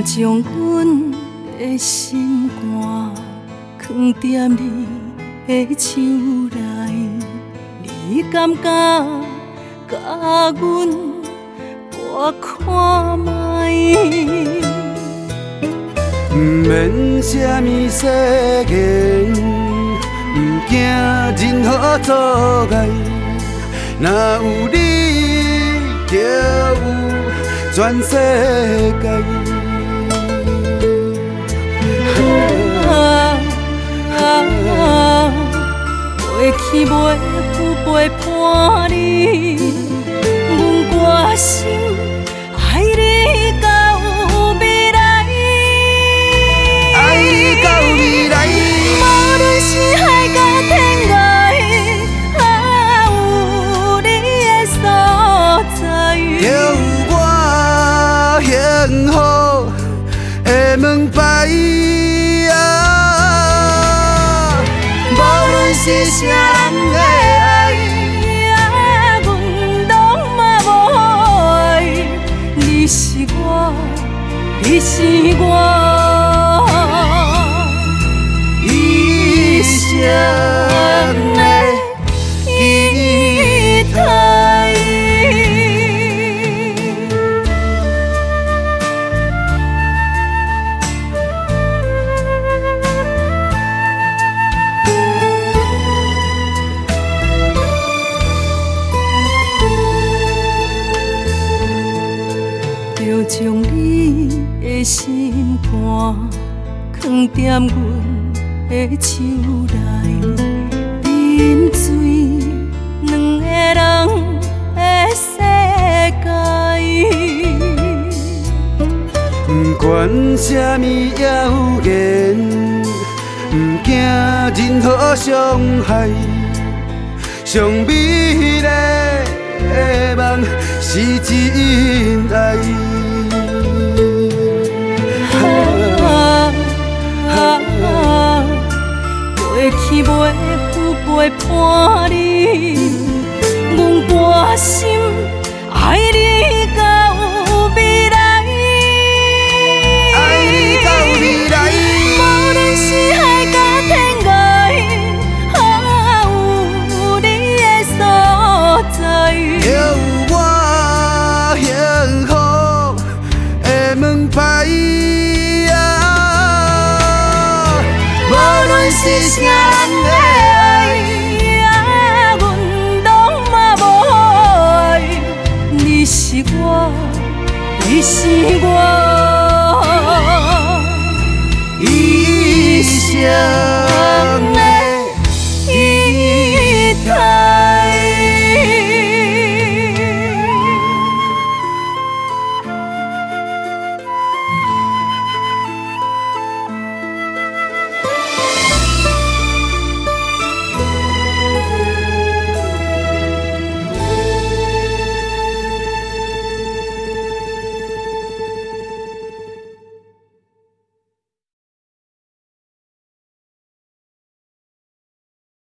将阮的心肝藏在你的手内，你敢敢甲阮跋看卖？ 不免什么誓言，不惊任何阻碍，若有你就有全世界。 过去袂负陪伴你，阮决心爱你到未来， 爱你到未来。 无论是海角天涯，有你的所在， 就有我幸福的门牌。是啥人的爱， 阮拢嘛无爱。你是我，你是我一生的期待。就将你的心肝藏在阮的手内，饮醉两个人的世界。 不管什么谣言，不惊任何伤害，上美丽的梦是真爱。 过去袂负陪伴你，阮决心爱你到未来， 爱你到未来。 无论是海角天涯，有你的所在， 就有我幸福的门牌。无论是啥人的